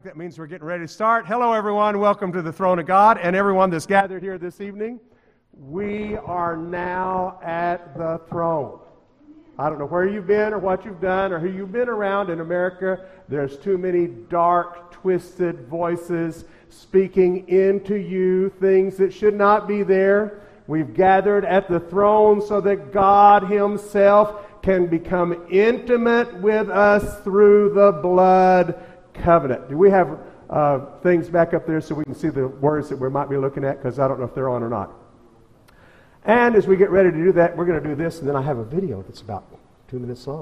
that means we're getting ready to start. Hello, everyone. Welcome to the Throne of God and everyone that's gathered here this evening. We are now at the throne. I don't know where you've been or what you've done or who you've been around in America. There's too many dark, twisted voices speaking into you things that should not be there. We've gathered at the throne so that God Himself can become intimate with us through the blood covenant. Do we have things back up there so we can see the words that we might be looking at? Because I don't know if they're on or not. And as we get ready to do that, we're going to do this, and then I have a video that's about 2 minutes long.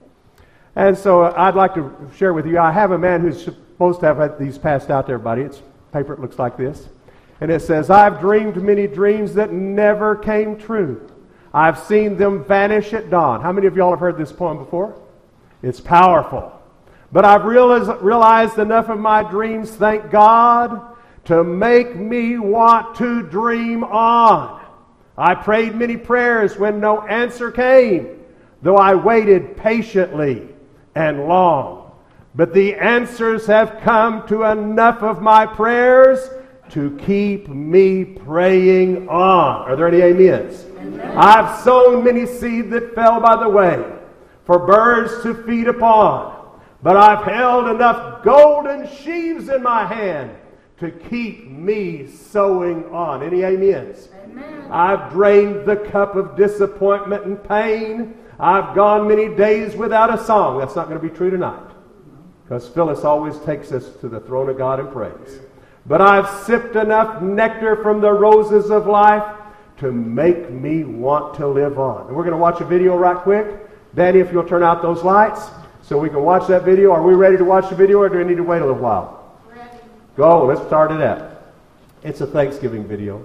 And so I'd like to share with you, I have a man who's supposed to have these passed out to everybody. It's paper, it looks like this. And it says, I've dreamed many dreams that never came true. I've seen them vanish at dawn. How many of y'all have heard this poem before? It's powerful. But I've realized enough of my dreams, thank God, to make me want to dream on. I prayed many prayers when no answer came, though I waited patiently and long. But the answers have come to enough of my prayers to keep me praying on. Are there any amens? Amen. I've sown many seed that fell by the way for birds to feed upon. But I've held enough golden sheaves in my hand to keep me sowing on. Any amens? Amen. I've drained the cup of disappointment and pain. I've gone many days without a song. That's not going to be true tonight, because Phyllis always takes us to the throne of God in praise. But I've sipped enough nectar from the roses of life to make me want to live on. And we're going to watch a video right quick. Danny, if you'll turn out those lights so we can watch that video. Are we ready to watch the video, or do we need to wait a little while? Ready. Go, let's start it out. It's a Thanksgiving video.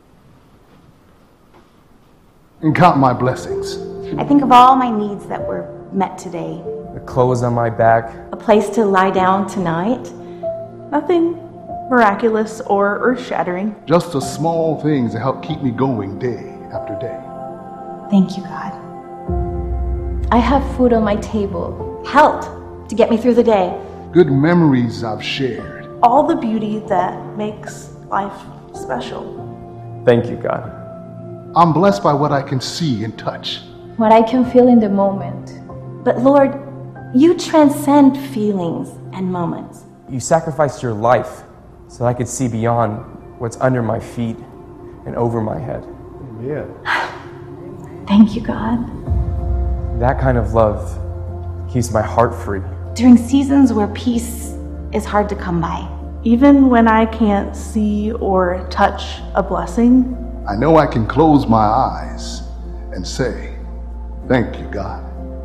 And count my blessings. I think of all my needs that were met today. The clothes on my back. A place to lie down tonight. Nothing miraculous or earth-shattering. Just the small things that help keep me going day after day. Thank you, God. I have food on my table. Help to get me through the day. Good memories I've shared. All the beauty that makes life special. Thank you, God. I'm blessed by what I can see and touch. What I can feel in the moment. But Lord, you transcend feelings and moments. You sacrificed your life so I could see beyond what's under my feet and over my head. Amen. Thank you, God. That kind of love keeps my heart free. During seasons where peace is hard to come by. Even when I can't see or touch a blessing, I know I can close my eyes and say, thank you, God.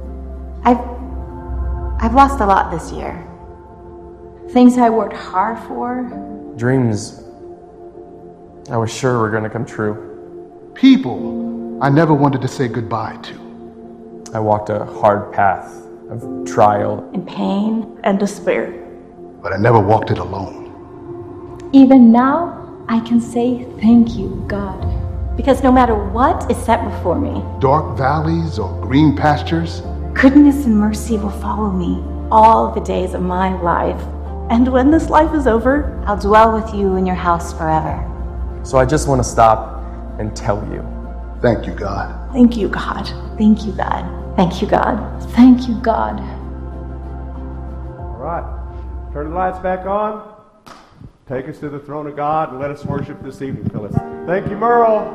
I've lost a lot this year. Things I worked hard for. Dreams I was sure were going to come true. People I never wanted to say goodbye to. I walked a hard path of trial And pain. and despair. But I never walked it alone. Even now, I can say thank you, God. Because no matter what is set before me, Dark valleys or green pastures, goodness and mercy will follow me all the days of my life. And when this life is over, I'll dwell with you in your house forever. So I just want to stop and tell you. thank you, God. thank you, God. Thank you, God. Thank you, God. Thank you, God. All right. Turn the lights back on. Take us to the throne of God and let us worship this evening, Phyllis. Thank you, Merle.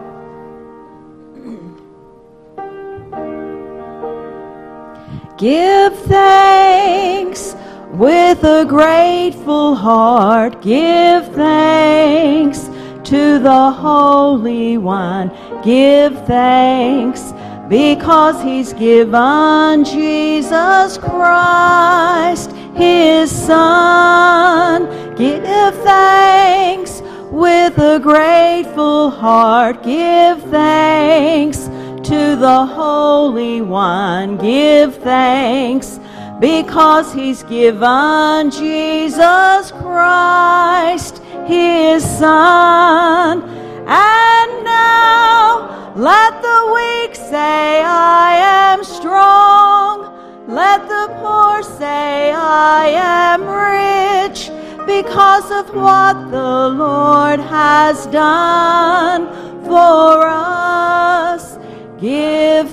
Give thanks with a grateful heart. Give thanks to the Holy One. Give thanks because He's given Jesus Christ, His Son. Give thanks with a grateful heart. Give thanks to the Holy One. Give thanks because He's given Jesus Christ, His Son. And now let the weak say, I am strong. Let the poor say, I am rich, because of what the Lord has done for us. Give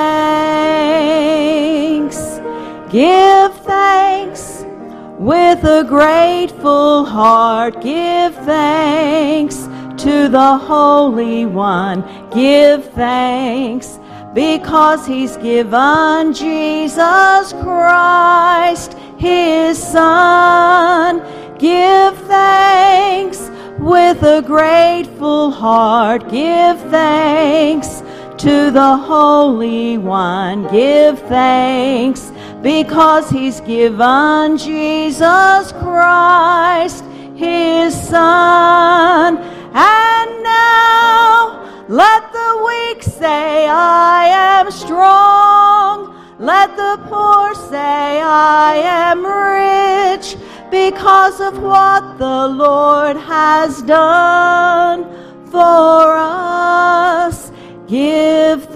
thanks. Give thanks with a grateful heart. Give thanks to the Holy One. Give thanks because He's given Jesus Christ, His Son. Give thanks with a grateful heart. Give thanks to the Holy One. Give thanks because He's given Jesus Christ, His Son. And now let the weak say, I am strong. Let the poor say, I am rich, because of what the Lord has done for us. Give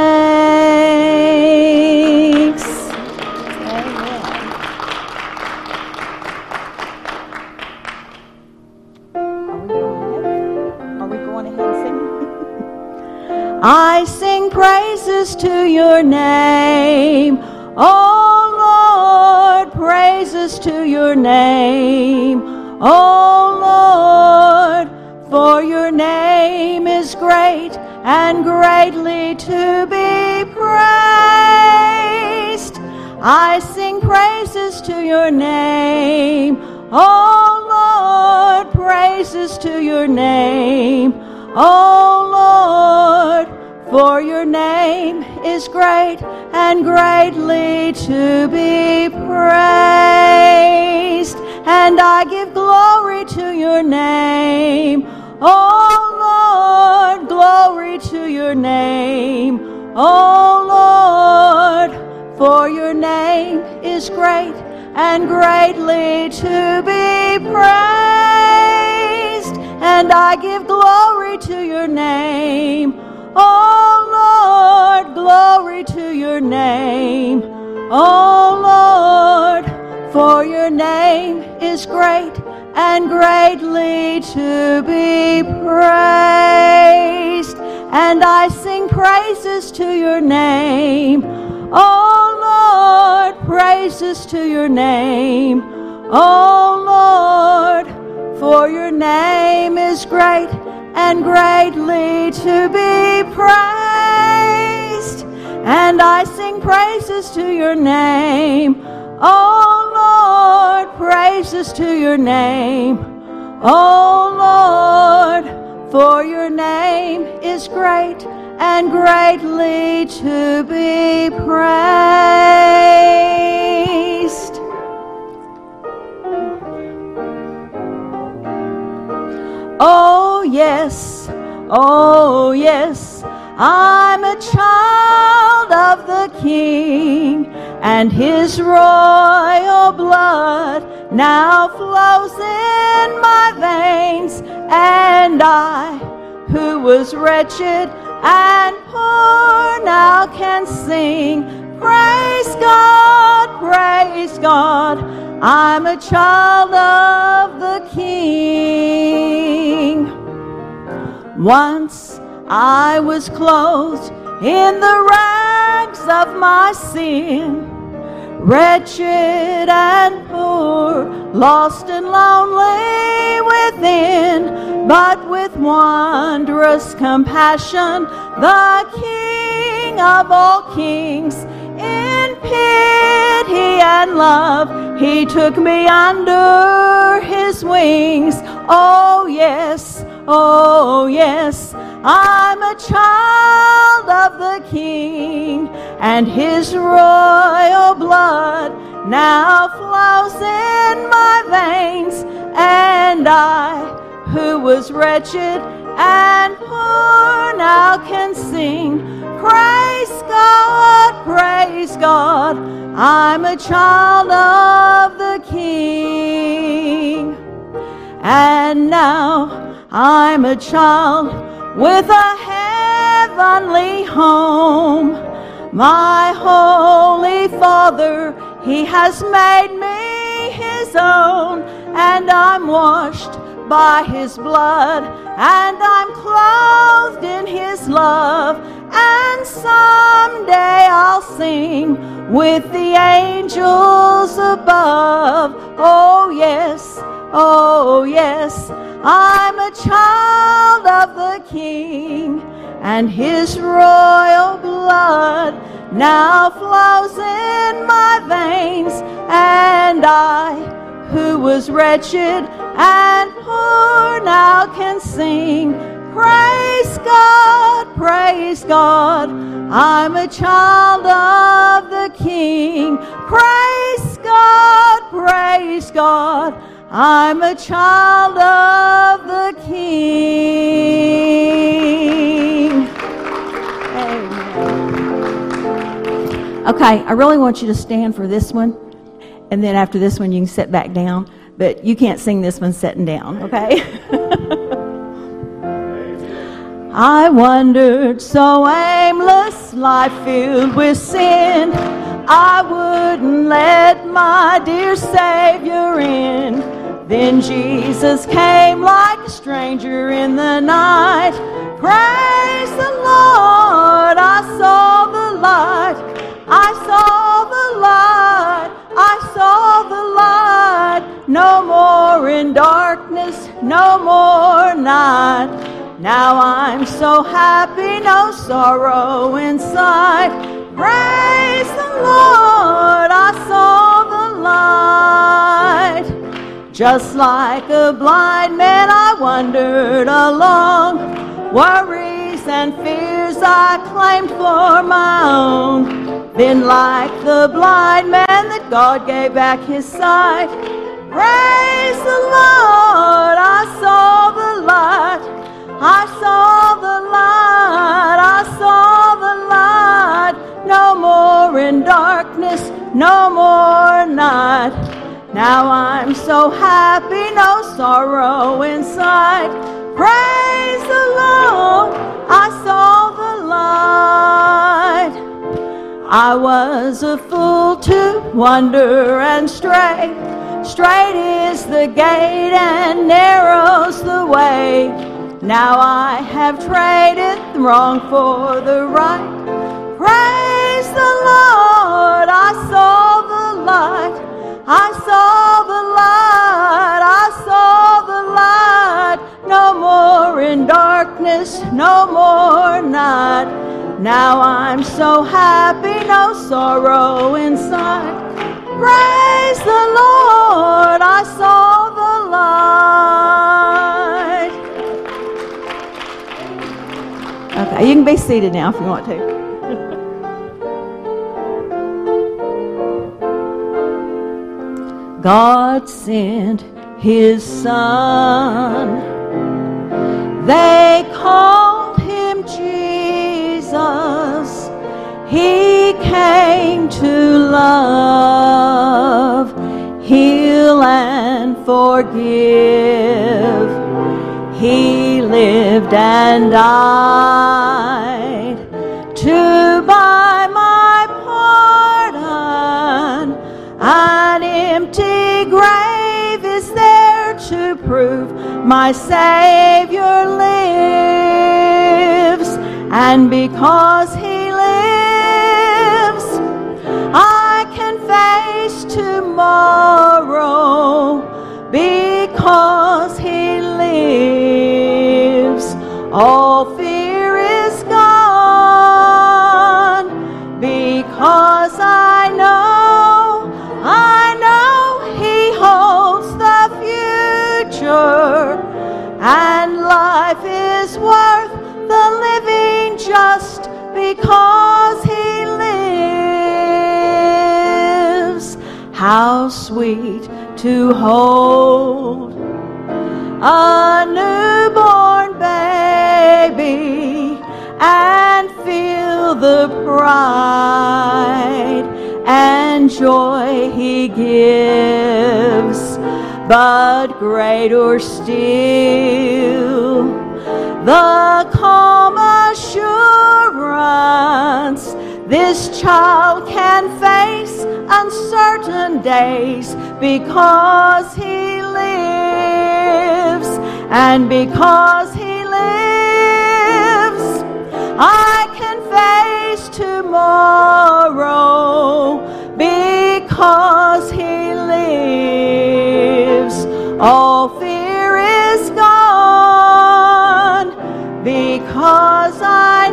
thanks. Are we going ahead and sing? I sing praises to your name, O Lord, praises to your name, O Lord, for your name is great and greatly to be praised. I sing praises to your name, O Lord, praises to your name, O Lord, for your name is great and greatly to be praised. And I give glory to your name, O Lord, glory to your name, O Lord, for your name is great and greatly to be praised. And I give glory to your name, O Lord, glory to your name, O Lord, for your name is great and greatly to be praised. And I sing praises to your name, O Lord, praises to your name, O Lord, for your name is great and greatly to be praised. And I sing praises to your name, O Lord, praises to your name, O Lord, for your name is great and greatly to be praised. Oh yes, I'm a child of the King, and His royal blood now flows in my veins. And I, who was wretched and poor, now can sing, praise God, praise God. I'm a child of the King. Once I was clothed in the rags of my sin, wretched and poor, lost and lonely within, but with wondrous compassion, the King of all kings, in pity and love, He took me under His wings. Oh yes, I'm a child of the King, and His royal blood now flows in my veins. And I, who was wretched and poor, now can sing, praise God, praise God. I'm a child of the King. And now I'm a child with a heavenly home. My Holy Father, He has made me His own, and I'm washed by his blood, and I'm clothed in his love, and someday I'll sing with the angels above. Oh yes, I'm a child of the King, and his royal blood now flows in my veins, and I, who was wretched and poor, now can sing, praise God, I'm a child of the King. Praise God, I'm a child of the King. Amen. Okay, I really want you to stand for this one, and then after this one you can sit back down, but you can't sing this one sitting down, okay? I wandered so aimless, life filled with sin, I wouldn't let my dear Savior in. Then Jesus came like a stranger in the night. Praise the Lord, I saw the light, I saw the light, I saw the light. No more in darkness, no more night. Now I'm so happy, no sorrow inside. Praise the Lord, I saw the light. Just like a blind man I wandered along, worries and fears I claimed for my own. Then like the blind man that God gave back his sight. Praise the Lord, I saw the light, I saw the light, I saw the light. No more in darkness, no more night. Now I'm so happy, no sorrow inside. Praise the Lord, I saw the light. I was a fool to wander and stray. Straight is the gate and narrow's the way. Now I have traded the wrong for the right. Praise the Lord, I saw the light, I saw the light, I saw the light. No more in darkness, no more night. Now I'm so happy, no sorrow inside. Praise the Lord, I saw the light. Okay, you can be seated now if you want to. God sent his Son. They called him Jesus. He came to love, heal, and forgive. He lived and died to buy my pardon. An empty grave is there to prove my Savior lives. And because he lives, I can face tomorrow. Because he lives, all fear is gone. Because I know he holds the future, and life is worth the living just because he lives. How sweet to hold a newborn baby and feel the pride and joy he gives. But greater still, the calm assurance this child can face uncertain days because he lives, and because he lives, I can face tomorrow. Because he lives, all fear is gone. Because I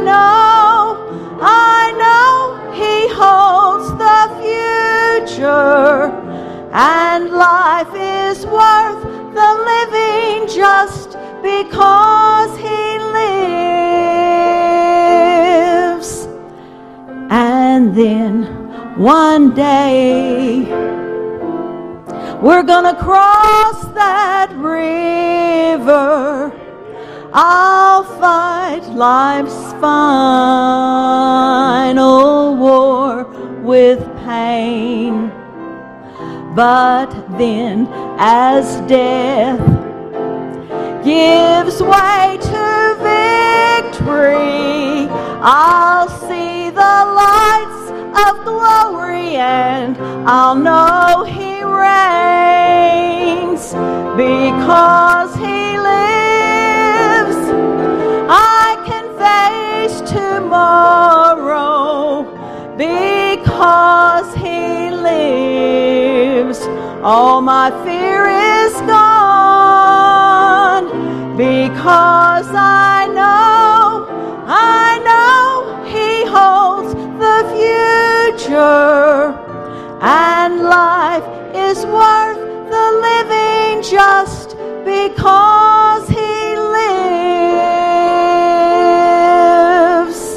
know he holds the future, and life is worth the living just because he lives. And then one day we're gonna cross that river. I'll fight life's final war with pain. But then as death gives way to victory, I'll see the lights of glory, and I'll know he reigns. Because he lives, I can face tomorrow. Because he lives, all my fear is gone. Because I know he holds the future, and life is worth the living just because he lives.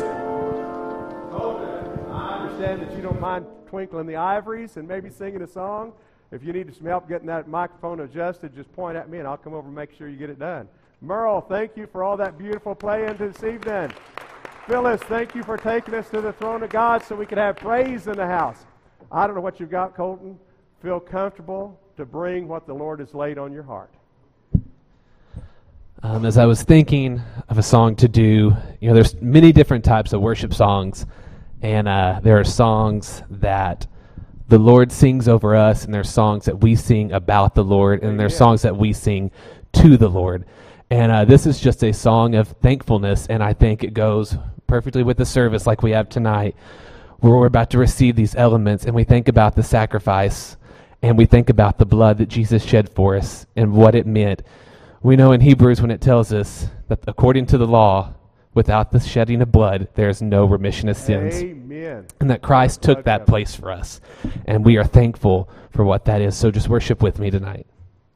I understand that you don't mind twinkling the ivories and maybe singing a song. If you need some help getting that microphone adjusted, just point at me and I'll come over and make sure you get it done. Merle, thank you for all that beautiful playing this evening. Phyllis, thank you for taking us to the throne of God so we could have praise in the house. I don't know what you've got, Colton. Feel comfortable to bring what the Lord has laid on your heart. As I was thinking of a song to do, there's many different types of worship songs, and there are songs that the Lord sings over us, and there's songs that we sing about the Lord, and there's songs that we sing to the Lord. And this is just a song of thankfulness, and I think it goes perfectly with the service like we have tonight, where we're about to receive these elements, and we think about the sacrifice, and we think about the blood that Jesus shed for us and what it meant. We know in Hebrews when it tells us that according to the law, without the shedding of blood, there is no remission of sins. Amen. And that Christ took that place for us, and we are thankful for what that is. So just worship with me tonight.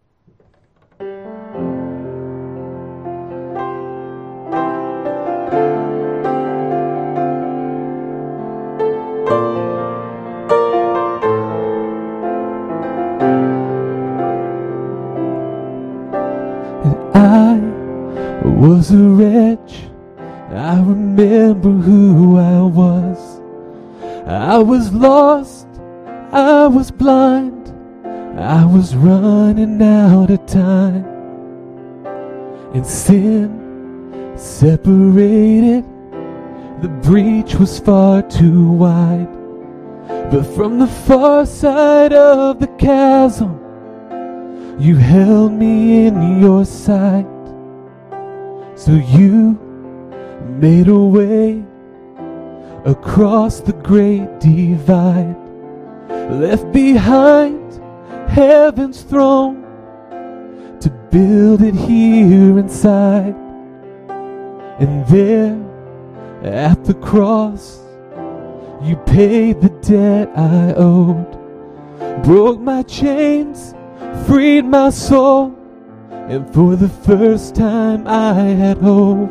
Was a wretch, I remember who I was. I was lost, I was blind, I was running out of time. And sin separated, the breach was far too wide. But from the far side of the chasm, you held me in your sight. So you made a way across the great divide, left behind heaven's throne to build it here inside. And there at the cross, you paid the debt I owed, broke my chains, freed my soul, and for the first time I had hope.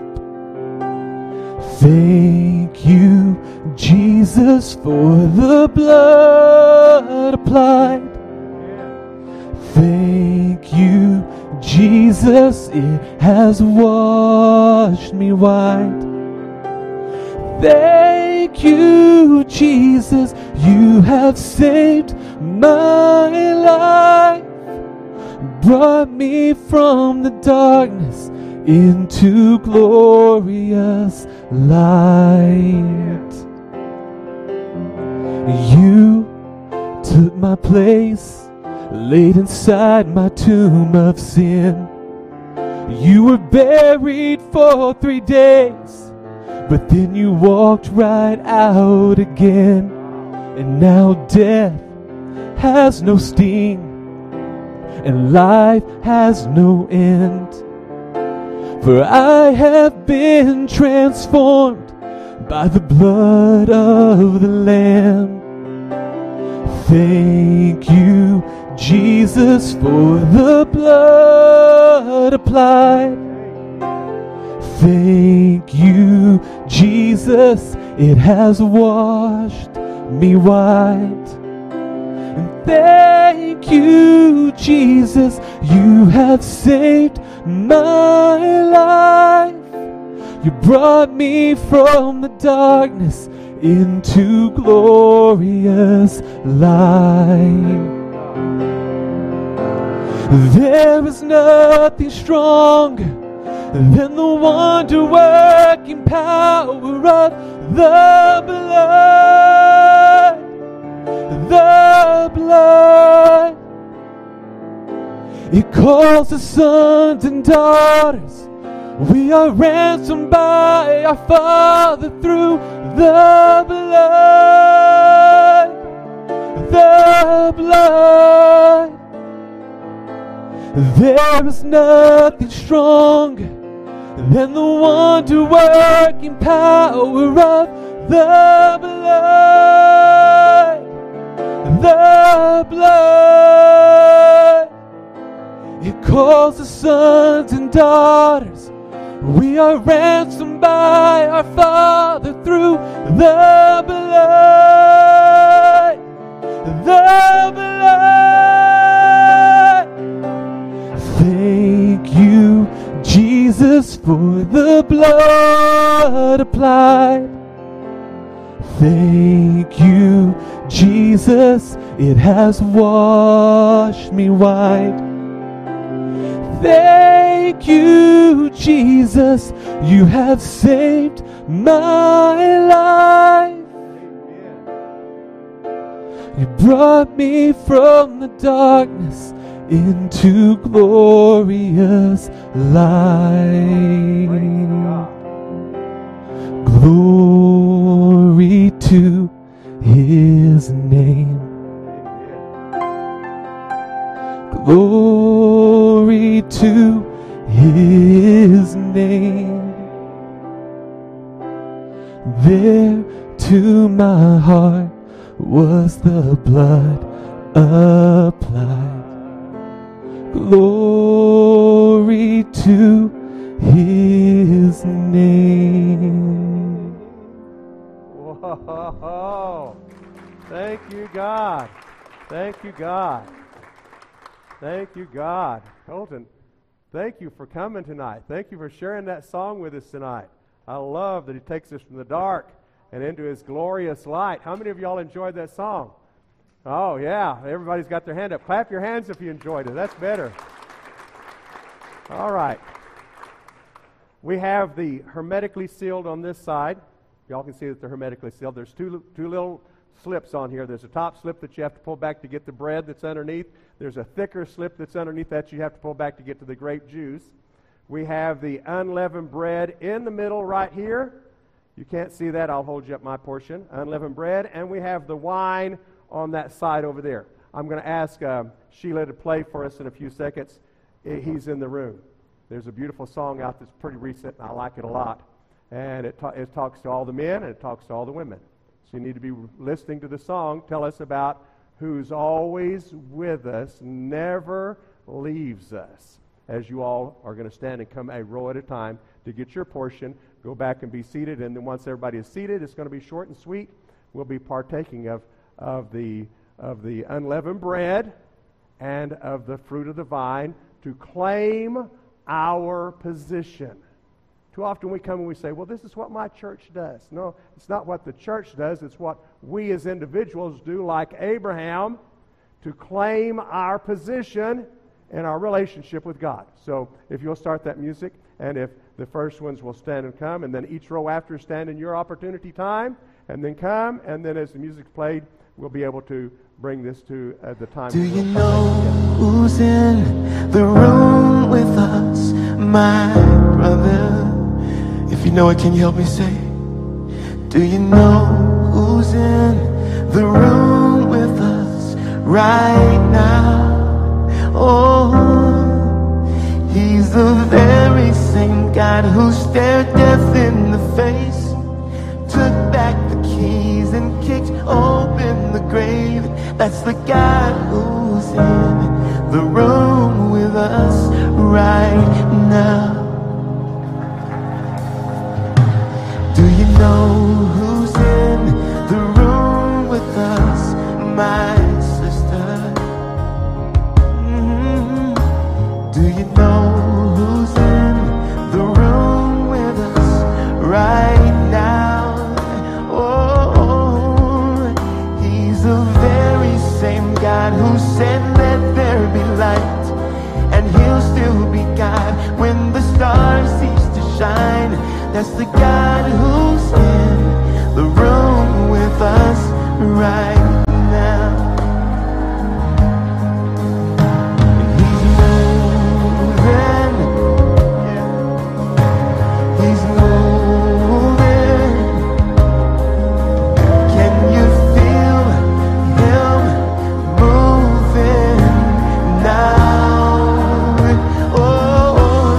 Thank you, Jesus, for the blood applied. Thank you, Jesus, it has washed me white. Thank you, Jesus, you have saved my life, brought me from the darkness into glorious light. You took my place, laid inside my tomb of sin. You were buried for 3 days, but then you walked right out again. And now death has no sting, and life has no end. For I have been transformed by the blood of the Lamb. Thank you, Jesus, for the blood applied. Thank you, Jesus, it has washed me white. And thank you, Jesus, you have saved my life. You brought me from the darkness into glorious light. There is nothing stronger than the wonder-working power of the blood. The blood. It calls us sons and daughters. We are ransomed by our Father through the blood. The blood. There is nothing stronger than the wonder-working power of the blood. The blood. It calls us sons and daughters. We are ransomed by our Father through the blood. The blood. Thank you, Jesus, for the blood applied. Thank you, Jesus, it has washed me white. Thank you, Jesus, you have saved my life. You brought me from the darkness into glorious light. Glory to His name. Glory to His name. There to my heart was the blood applied. Glory to His name. Whoa. Thank you, God. Thank you, God. Thank you, God. Colton, thank you for coming tonight. Thank you for sharing that song with us tonight. I love that He takes us from the dark and into His glorious light. How many of y'all enjoyed that song? Oh, yeah. Everybody's got their hand up. Clap your hands if you enjoyed it. That's better. All right. We have the hermetically sealed on this side. Y'all can see that they're hermetically sealed. There's two little slips on here. There's a top slip that you have to pull back to get the bread that's underneath. There's a thicker slip that's underneath that you have to pull back to get to the grape juice. We have the unleavened bread in the middle right here. You can't see that. I'll hold you up my portion. Unleavened bread. And we have the wine on that side over there. I'm going to ask Sheila to play for us in a few seconds. He's in the room. There's a beautiful song out that's pretty recent, and I like it a lot. And it talks to all the men, and it talks to all the women. So you need to be listening to the song. Tell us about who's always with us, never leaves us. As you all are going to stand and come a row at a time to get your portion, go back and be seated. And then once everybody is seated, it's going to be short and sweet. We'll be partaking of the unleavened bread and of the fruit of the vine to claim our position. Too often we come and we say, well, this is what my church does. No, it's not what the church does. It's what we as individuals do, like Abraham, to claim our position in our relationship with God. So if you'll start that music, and if the first ones will stand and come, and then each row after stand in your opportunity time, and then come, and then as the music's played, we'll be able to bring this to the time. Do you know who's in the room with us, my brother? If you know it, can you help me say? Do you know who's in the room with us right now? Oh, he's the very same God who stared death in the face, took back the keys and kicked open the grave. That's the God who's in the room with us right now. Do you know who's in the room with us, my sister? Do you know who's in the room with us right now? Oh, he's the very same God who said, let there be light, and he'll still be God when the stars cease to shine. That's the God who's in the room with us right now. And he's moving, yeah. He's moving. Can you feel him moving now? Oh,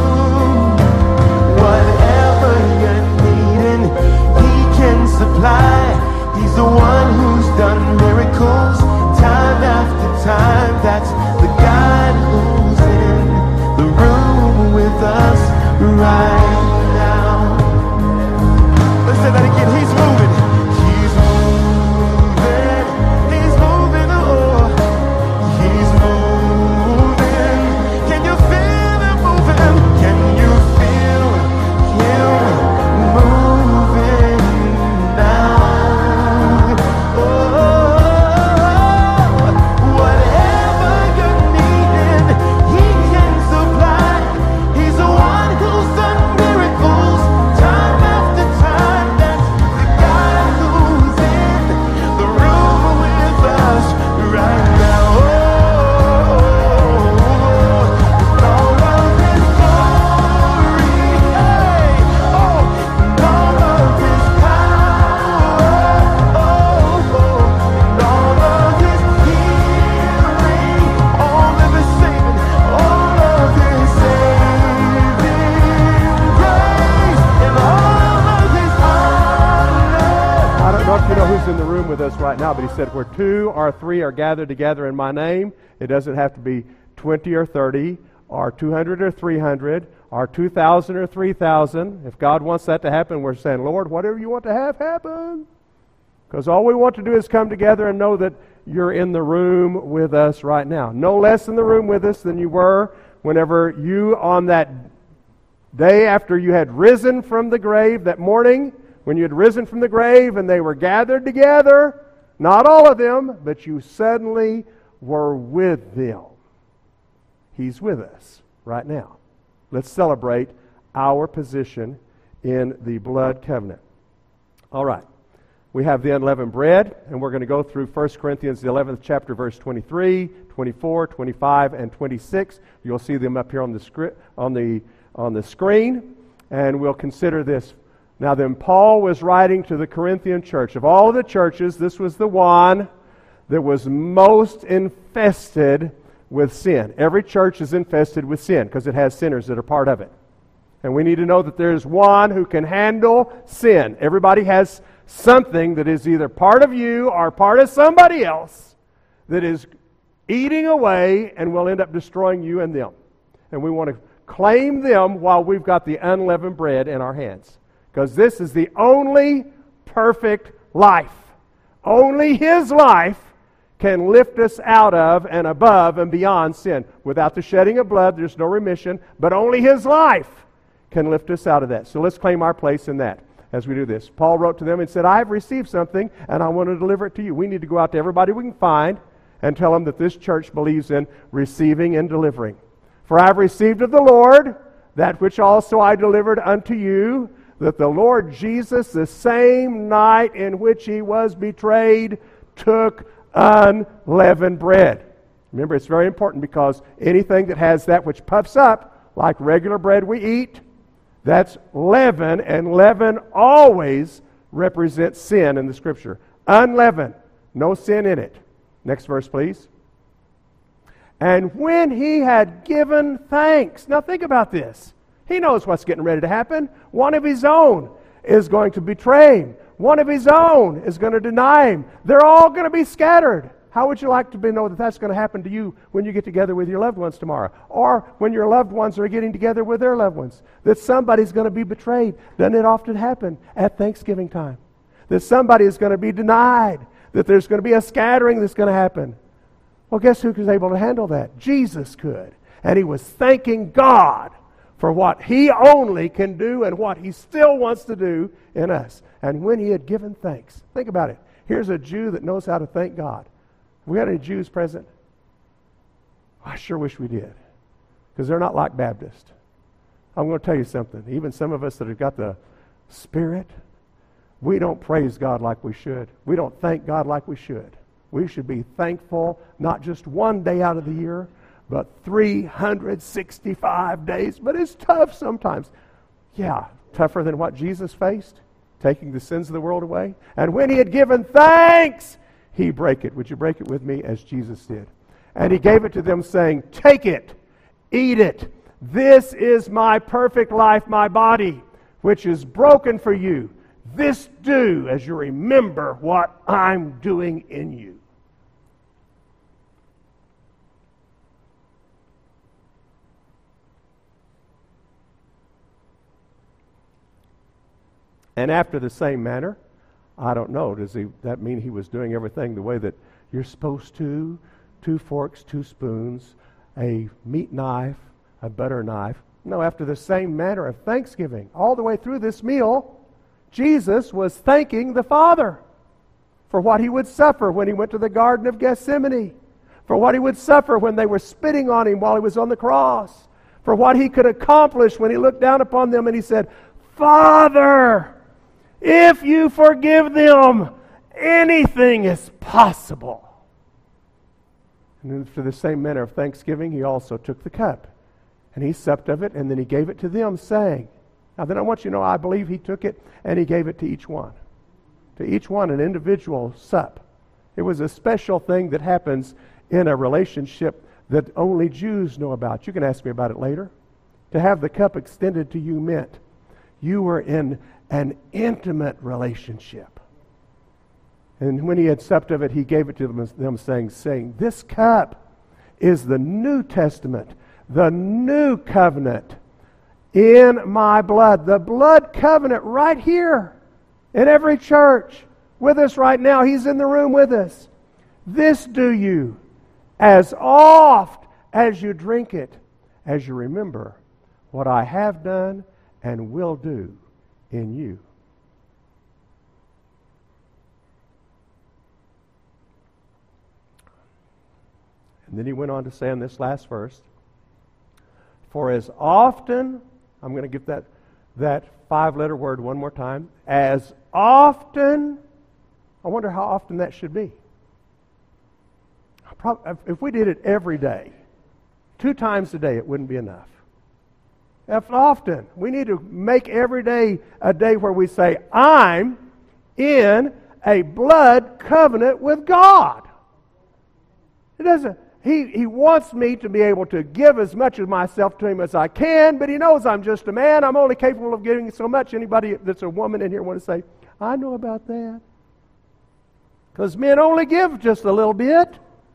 whatever you're needing, he can supply. He's the one who's done miracles time after time. That's the God who's in the room with us right now. Let's say that again. He's moving. He's moving. He's moving. Oh, he's moving. Can you feel him moving? Can you feel him moving now? Oh, whatever you're needing, he can supply. He's the one who's done miracles time after time. That's the God who's in the room with us right now. Oh, all of his glory, hey, oh, all of his power, oh, and all of his healing, all of his saving, all of his saving grace, and all of his honor. I don't know if you know who's in the room with us right now, but he said, where 2 or 3 are gathered together in my name, it doesn't have to be 20 or 30 or 200 or 300 or 2,000 or 3,000. If God wants that to happen, we're saying, Lord, whatever you want to have happen. Because all we want to do is come together and know that you're in the room with us right now. No less in the room with us than you were whenever you, on that day after you had risen from the grave, that morning when you had risen from the grave and they were gathered together, not all of them, but you suddenly were with them. He's with us right now. Let's celebrate our position in the blood covenant. All right. We have the unleavened bread, and we're going to go through 1 Corinthians, the 11th chapter, verse 23, 24, 25, and 26. You'll see them up here on the screen, and we'll consider this. Now then, Paul was writing to the Corinthian church. Of all of the churches, this was the one that was most infested with sin. Every church is infested with sin because it has sinners that are part of it. And we need to know that there's one who can handle sin. Everybody has something that is either part of you or part of somebody else that is eating away and will end up destroying you and them. And we want to claim them while we've got the unleavened bread in our hands. Because this is the only perfect life. Only His life can lift us out of and above and beyond sin. Without the shedding of blood, there's no remission, but only His life can lift us out of that. So let's claim our place in that as we do this. Paul wrote to them and said, I have received something and I want to deliver it to you. We need to go out to everybody we can find and tell them that this church believes in receiving and delivering. For I have received of the Lord that which also I delivered unto you, that the Lord Jesus, the same night in which He was betrayed, took unleavened bread. Remember, it's very important because anything that has that which puffs up, like regular bread we eat, that's leaven, and leaven always represents sin in the Scripture. Unleavened, no sin in it. Next verse, please. And when he had given thanks. Now think about this. He knows what's getting ready to happen. One of his own is going to betray him. One of his own is going to deny him. They're all going to be scattered. How would you like to know that that's going to happen to you when you get together with your loved ones tomorrow? Or when your loved ones are getting together with their loved ones? That somebody's going to be betrayed. Doesn't it often happen at Thanksgiving time? That somebody is going to be denied. That there's going to be a scattering that's going to happen. Well, guess who was able to handle that? Jesus could. And he was thanking God for what he only can do and what he still wants to do in us. And when he had given thanks. Think about it. Here's a Jew that knows how to thank God. Have we got any Jews present? I sure wish we did. Because they're not like Baptists. I'm going to tell you something. Even some of us that have got the Spirit, we don't praise God like we should. We don't thank God like we should. We should be thankful not just one day out of the year, but 365 days. But it's tough sometimes. Yeah, tougher than what Jesus faced, taking the sins of the world away. And when he had given thanks, he brake it. Would you break it with me as Jesus did? And he gave it to them saying, take it, eat it. This is my perfect life, my body, which is broken for you. This do as you remember what I'm doing in you. And after the same manner, I don't know, does that mean he was doing everything the way that you're supposed to? 2 forks, 2 spoons, a meat knife, a butter knife. No, after the same manner of thanksgiving. All the way through this meal, Jesus was thanking the Father for what he would suffer when he went to the Garden of Gethsemane, for what he would suffer when they were spitting on him while he was on the cross, for what he could accomplish when he looked down upon them and he said, Father, if you forgive them, anything is possible. And for the same manner of thanksgiving, he also took the cup. And he supped of it, and then he gave it to them, saying, now then I want you to know, I believe he took it, and he gave it to each one. To each one, an individual sup. It was a special thing that happens in a relationship that only Jews know about. You can ask me about it later. To have the cup extended to you meant you were in an intimate relationship. And when he had supped of it, he gave it to them saying, this cup is the New Testament, the new covenant in my blood. The blood covenant right here in every church with us right now. He's in the room with us. This do you as oft as you drink it, as you remember what I have done and will do in you. And then he went on to say in this last verse, for as often, I'm going to give that 5-letter word one more time, as often, I wonder how often that should be. If we did it every day, 2 times a day, it wouldn't be enough. If often, we need to make every day a day where we say, I'm in a blood covenant with God. It doesn't. He wants me to be able to give as much of myself to him as I can, but he knows I'm just a man. I'm only capable of giving so much. Anybody that's a woman in here want to say, I know about that. Because men only give just a little bit.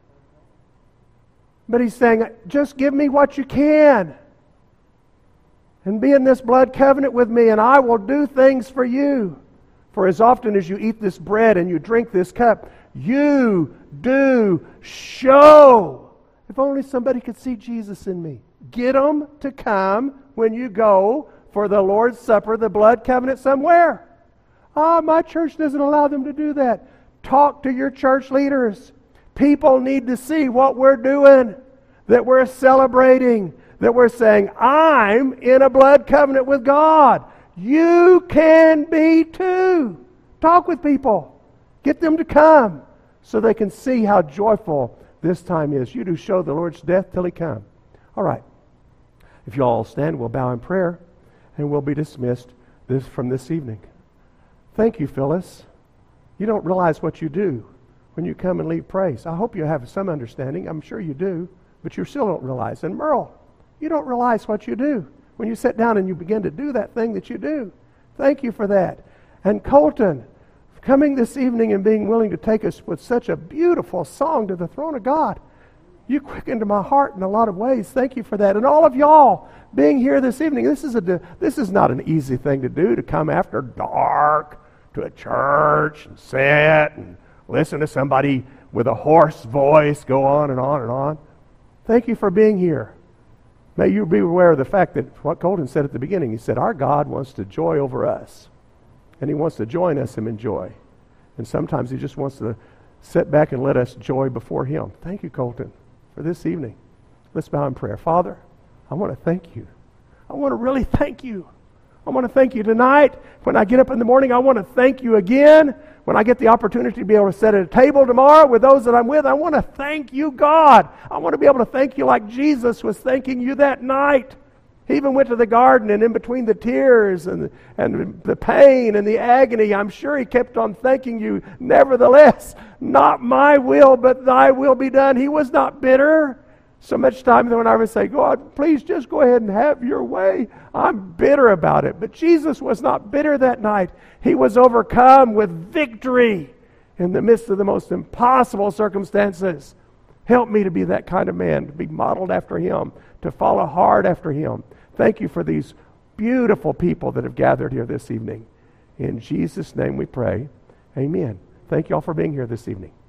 But he's saying, just give me what you can. And be in this blood covenant with me, and I will do things for you. For as often as you eat this bread and you drink this cup, you do show. If only somebody could see Jesus in me. Get them to come when you go for the Lord's Supper, the blood covenant somewhere. My church doesn't allow them to do that. Talk to your church leaders. People need to see what we're doing, that we're celebrating, that we're saying, I'm in a blood covenant with God. You can be too. Talk with people. Get them to come. so they can see how joyful this time is. You do show the Lord's death till he come. All right. If you all stand, we'll bow in prayer, and we'll be dismissed from this evening. Thank you, Phyllis. You don't realize what you do when you come and lead praise. I hope you have some understanding. I'm sure you do, but you still don't realize. And Merle, you don't realize what you do when you sit down and you begin to do that thing that you do. Thank you for that. And Colton, coming this evening and being willing to take us with such a beautiful song to the throne of God. You quickened my heart in a lot of ways. Thank you for that. And all of y'all being here this evening. This is not an easy thing to do, to come after dark to a church and sit and listen to somebody with a hoarse voice go on and on and on. Thank you for being here. May you be aware of the fact that what Colton said at the beginning, he said, our God wants to joy over us. And he wants to join us in joy. And sometimes he just wants to sit back and let us joy before him. Thank you, Colton, for this evening. Let's bow in prayer. Father, I want to thank you. I want to really thank you. I want to thank you tonight. When I get up in the morning, I want to thank you again. When I get the opportunity to be able to sit at a table tomorrow with those that I'm with, I want to thank you, God. I want to be able to thank you like Jesus was thanking you that night. He even went to the garden, and in between the tears and the pain and the agony, I'm sure he kept on thanking you. Nevertheless, not my will, but thy will be done. He was not bitter. So much time that when I would say, God, please just go ahead and have your way, I'm bitter about it. But Jesus was not bitter that night. He was overcome with victory in the midst of the most impossible circumstances. Help me to be that kind of man, to be modeled after him, to follow hard after him. Thank you for these beautiful people that have gathered here this evening. In Jesus' name we pray. Amen. Thank you all for being here this evening.